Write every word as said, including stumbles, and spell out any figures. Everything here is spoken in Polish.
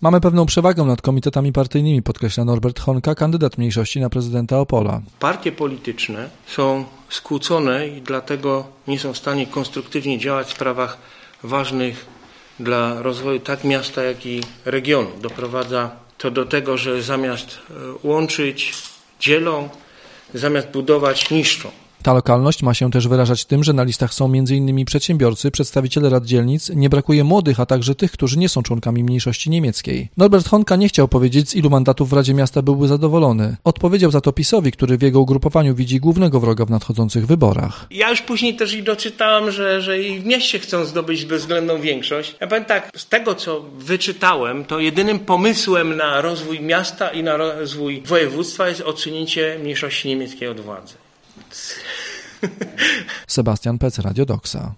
Mamy pewną przewagę nad komitetami partyjnymi, podkreśla Norbert Honka, kandydat mniejszości na prezydenta Opola. Partie polityczne są skłócone i dlatego nie są w stanie konstruktywnie działać w sprawach ważnych dla rozwoju tak miasta, jak i regionu. Doprowadza to do tego, że zamiast łączyć, dzielą, zamiast budować, niszczą. Ta lokalność ma się też wyrażać tym, że na listach są między innymi przedsiębiorcy, przedstawiciele rad dzielnic, nie brakuje młodych, a także tych, którzy nie są członkami mniejszości niemieckiej. Norbert Honka nie chciał powiedzieć, z ilu mandatów w Radzie Miasta byłby zadowolony. Odpowiedział za to PiS-owi, który w jego ugrupowaniu widzi głównego wroga w nadchodzących wyborach. Ja już później też i doczytałem, że, że i w mieście chcą zdobyć bezwzględną większość. Ja powiem tak, z tego co wyczytałem, to jedynym pomysłem na rozwój miasta i na rozwój województwa jest odsunięcie mniejszości niemieckiej od władzy. Sebastian Pec, Radio Doxa.